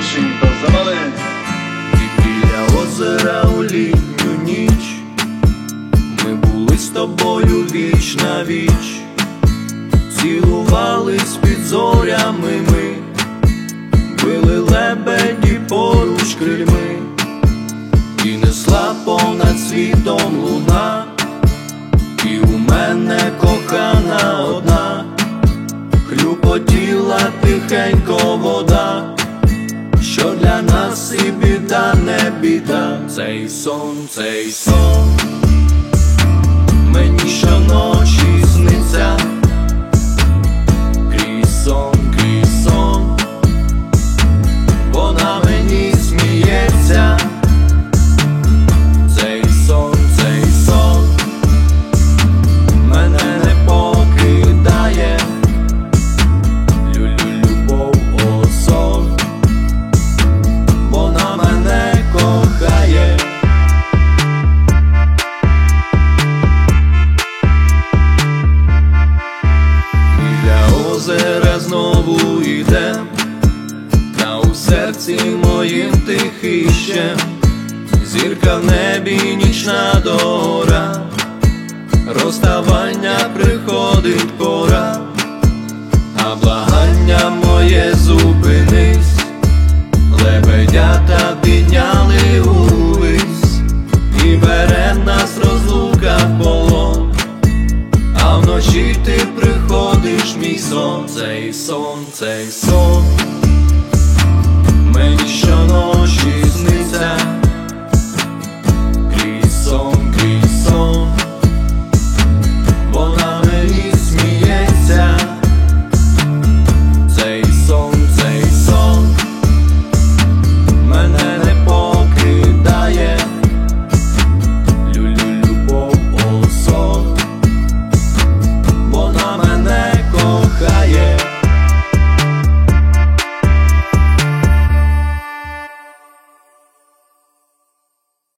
осінь та завали. І біля озера у літню ніч ми були з тобою віч на віч, цілувались під зорями ми, били лебеді поруч крильми, і несла понад світом луна, і у мене кохана одна, хлюпотіла тихенько вода, що для нас і біда, не біда. Цей сон мені щоночі сниться, крізь сон, вона мені сміється. Цей сон мене не покидає, любов, о сон, вона мене кохає. Біля озера знову йдем, та у серці моїм тихіщем, зірка в небі, нічна дора, розставання приходить пора, а благання моє